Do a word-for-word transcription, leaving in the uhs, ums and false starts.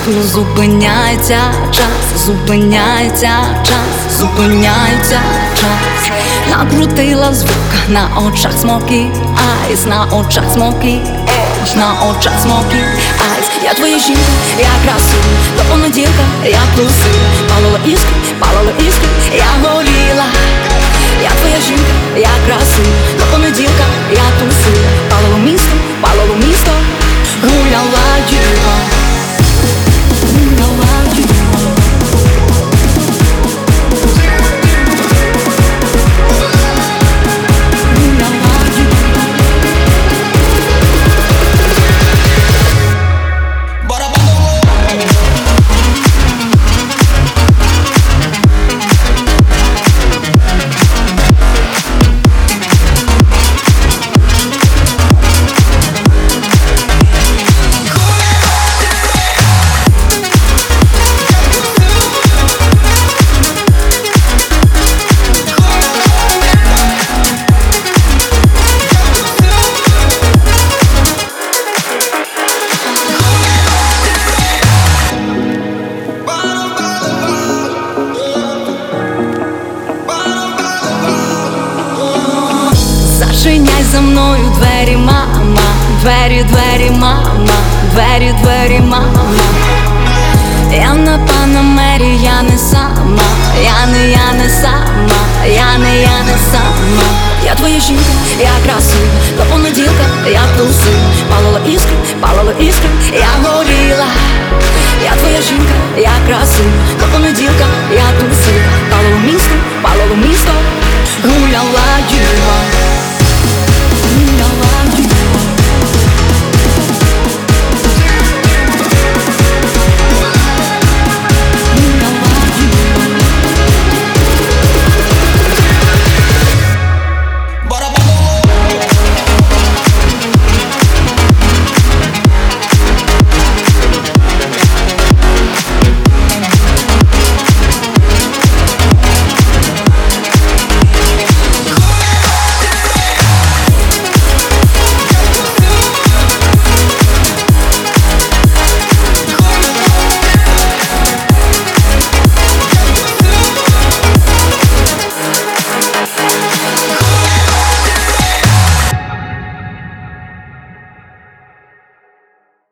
Зупиняється час, зупиняється час, зупиняється час. Накрутила звука, на очах смокі айс, на очах смокі ейдж, на очах смокі айс. Я твоя жінка, я красива, до понеділка я тусила. Палила іскри, палила іскри, я горіла. Я твоя жінка, я красива, до понеділка я тусила. Палило місто, палило місто, гуляла діва. Зачиняй за мною двері, мама, двері, двері, мама, двері, двері, мама. Я на Панамері, я не сама, я не, я не сама, я не, я не сама. Я твоя жінка, я красива, до понеділка я тусила. Палила іскри, палила іскри, я горіла. Я твоя жінка, я красива, до понеділка